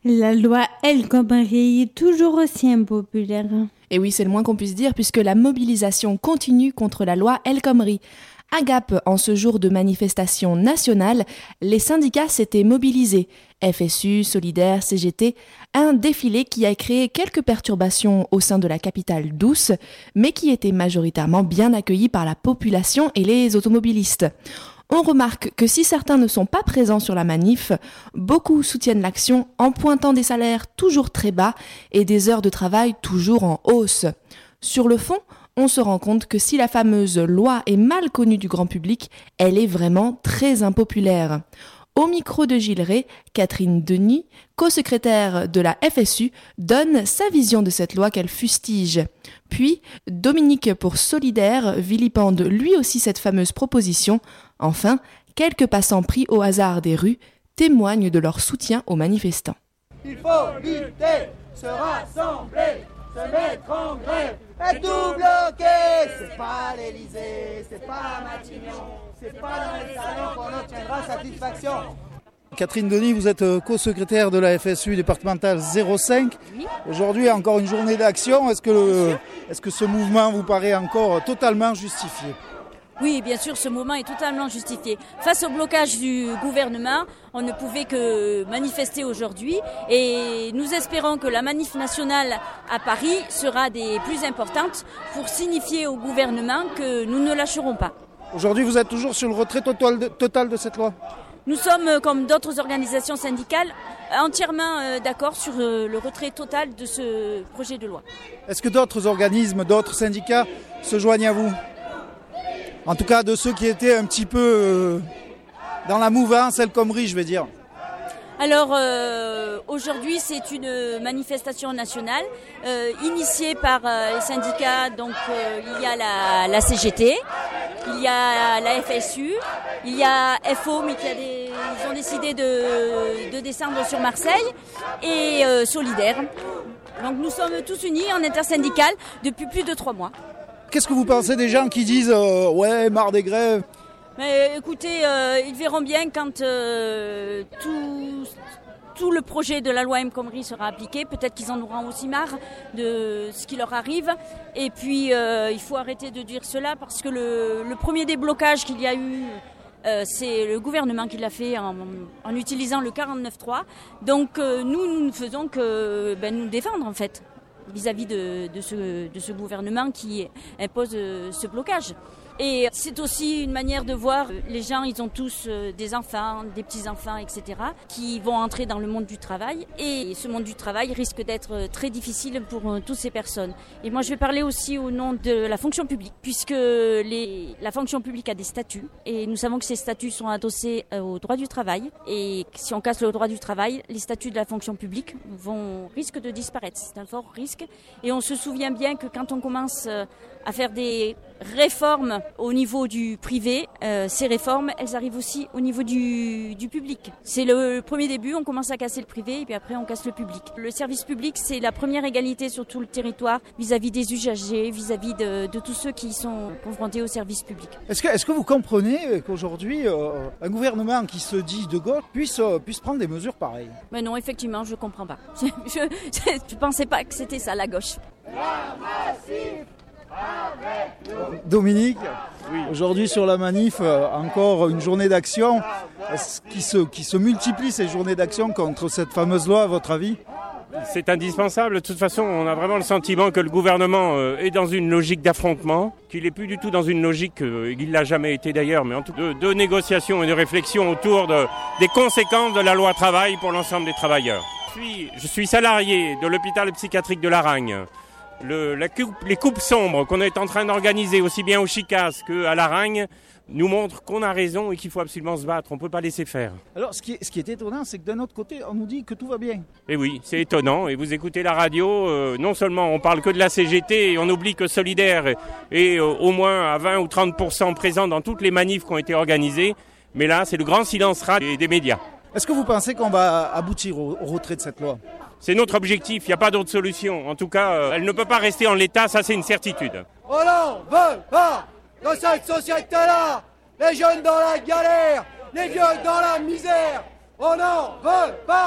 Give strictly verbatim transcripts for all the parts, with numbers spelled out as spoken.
La loi El Khomri est toujours aussi impopulaire. Et oui, c'est le moins qu'on puisse dire puisque la mobilisation continue contre la loi El Khomri. À Gap, en ce jour de manifestation nationale, les syndicats s'étaient mobilisés. F S U, Solidaire, C G T, un défilé qui a créé quelques perturbations au sein de la capitale douce, mais qui était majoritairement bien accueilli par la population et les automobilistes. On remarque que si certains ne sont pas présents sur la manif, beaucoup soutiennent l'action en pointant des salaires toujours très bas et des heures de travail toujours en hausse. Sur le fond, on se rend compte que si la fameuse loi est mal connue du grand public, elle est vraiment très impopulaire. Au micro de Gilles Ray, Catherine Denis, co-secrétaire de la F S U, donne sa vision de cette loi qu'elle fustige. Puis, Dominique pour Solidaire vilipende lui aussi cette fameuse proposition. Enfin, quelques passants pris au hasard des rues témoignent de leur soutien aux manifestants. Il faut lutter, se rassembler, se mettre en grève et tout bloquer. C'est pas l'Élysée, c'est pas Matignon, c'est pas dans les salons qu'on obtiendra satisfaction. Catherine Denis, vous êtes co-secrétaire de la F S U départementale zéro cinq. Oui. Aujourd'hui, encore une journée d'action. Est-ce que, le, est-ce que ce mouvement vous paraît encore totalement justifié ? Oui, bien sûr, ce mouvement est totalement justifié. Face au blocage du gouvernement, on ne pouvait que manifester aujourd'hui et nous espérons que la manif nationale à Paris sera des plus importantes pour signifier au gouvernement que nous ne lâcherons pas. Aujourd'hui, vous êtes toujours sur le retrait total de, total de cette loi ? Nous sommes, comme d'autres organisations syndicales, entièrement d'accord sur le retrait total de ce projet de loi. Est-ce que d'autres organismes, d'autres syndicats se joignent à vous ? En tout cas, de ceux qui étaient un petit peu euh, dans la mouvance El Khomri, je vais dire. Alors, euh, aujourd'hui, c'est une manifestation nationale euh, initiée par euh, les syndicats. Donc, euh, il y a la, la C G T, il y a la F S U, il y a F O, mais qui a des, ils ont décidé de, de descendre sur Marseille, et euh, Solidaire. Donc, nous sommes tous unis en intersyndical depuis plus de trois mois. Qu'est-ce que vous pensez des gens qui disent euh, « ouais, marre des grèves » ? Mais écoutez, euh, ils verront bien quand euh, tout, tout le projet de la loi El Khomri sera appliqué. Peut-être qu'ils en auront aussi marre de ce qui leur arrive. Et puis, euh, il faut arrêter de dire cela parce que le, le premier déblocage qu'il y a eu, euh, c'est le gouvernement qui l'a fait en, en utilisant le quarante-neuf trois. Donc, euh, nous, nous ne faisons que ben, nous défendre, en fait, vis-à-vis de, de, ce, de ce gouvernement qui impose ce blocage. Et c'est aussi une manière de voir, les gens, ils ont tous des enfants, des petits-enfants, et cetera, qui vont entrer dans le monde du travail. Et ce monde du travail risque d'être très difficile pour toutes ces personnes. Et moi, je vais parler aussi au nom de la fonction publique, puisque les, la fonction publique a des statuts. Et nous savons que ces statuts sont adossés au droit du travail. Et si on casse le droit du travail, les statuts de la fonction publique vont risquent de disparaître. C'est un fort risque. Et on se souvient bien que quand on commence à faire des réformes au niveau du privé, euh, ces réformes, elles arrivent aussi au niveau du, du public. C'est le, le premier début, on commence à casser le privé et puis après on casse le public. Le service public, c'est la première égalité sur tout le territoire vis-à-vis des usagers, vis-à-vis de, de tous ceux qui sont confrontés au service public. Est-ce que, est-ce que vous comprenez qu'aujourd'hui, euh, un gouvernement qui se dit de gauche puisse, euh, puisse prendre des mesures pareilles ? Mais non, effectivement, je ne comprends pas. Je ne pensais pas que c'était ça, la gauche. La massif Dominique, oui. Aujourd'hui sur la manif, euh, encore une journée d'action. Est-ce qui se, qui se multiplient ces journées d'action contre cette fameuse loi, à votre avis ? C'est indispensable. De toute façon, on a vraiment le sentiment que le gouvernement euh, est dans une logique d'affrontement, qu'il n'est plus du tout dans une logique, euh, il ne l'a jamais été d'ailleurs, mais en tout cas de, de négociation et de réflexion autour de, des conséquences de la loi travail pour l'ensemble des travailleurs. Je suis, je suis salarié de l'hôpital psychiatrique de Laragne. Le, la coupe, les coupes sombres qu'on est en train d'organiser aussi bien au Chicas qu'à Laragne nous montrent qu'on a raison et qu'il faut absolument se battre. On ne peut pas laisser faire. Alors, ce qui est, ce qui est étonnant, c'est que d'un autre côté, on nous dit que tout va bien. Et oui, c'est étonnant. Et vous écoutez la radio, euh, non seulement on parle que de la C G T et on oublie que Solidaire est, est euh, au moins à vingt ou trente pour cent présent dans toutes les manifs qui ont été organisées. Mais là, c'est le grand silence rat des, des médias. Est-ce que vous pensez qu'on va aboutir au, au retrait de cette loi ? C'est notre objectif, il n'y a pas d'autre solution. En tout cas, euh, elle ne peut pas rester en l'état, ça c'est une certitude. On n'en veut pas dans cette société-là. Les jeunes dans la galère, les vieux dans la misère. On n'en veut pas.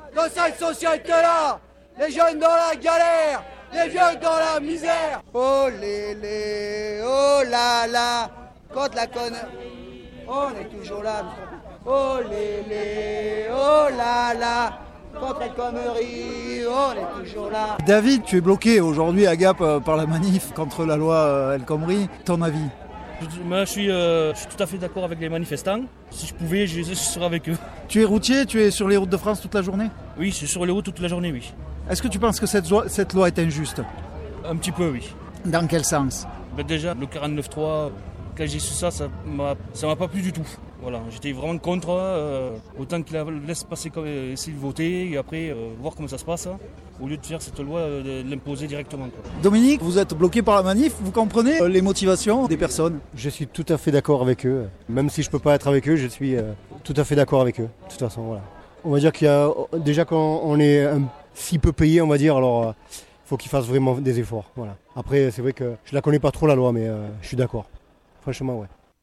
dans cette société-là. Les jeunes dans la galère, les vieux dans la misère. Oh lélé, oh là là, contre la connerie, on est toujours là. Oh lélé, oh là là, contre la connerie, on est toujours là. David, tu es bloqué aujourd'hui à Gap euh, par la manif contre la loi euh, El Khomri. Ton avis ? Moi, je suis, euh, je suis tout à fait d'accord avec les manifestants. Si je pouvais, je, je serais avec eux. Tu es routier, tu es sur les routes de France toute la journée ? Oui, je suis sur les routes toute la journée, oui. Est-ce que tu penses que cette loi, cette loi est injuste ? Un petit peu, oui. Dans quel sens ? Ben déjà, le quarante-neuf trois, quand j'ai su ça, ça m'a, ça m'a pas plu du tout. Voilà, j'étais vraiment contre. Euh, autant qu'il la laisse passer, comme, essayer de voter et après euh, voir comment ça se passe, hein, au lieu de faire cette loi, euh, de l'imposer directement. Quoi. Dominique, vous êtes bloqué par la manif, vous comprenez les motivations des personnes ? Je suis tout à fait d'accord avec eux. Même si je peux pas être avec eux, je suis euh, tout à fait d'accord avec eux. De toute façon, voilà. On va dire qu'il y a déjà quand on est un, si peu payé, on va dire, alors il euh, faut qu'ils fassent vraiment des efforts. Voilà. Après, c'est vrai que je la connais pas trop la loi, mais euh, je suis d'accord. Franchement, ouais.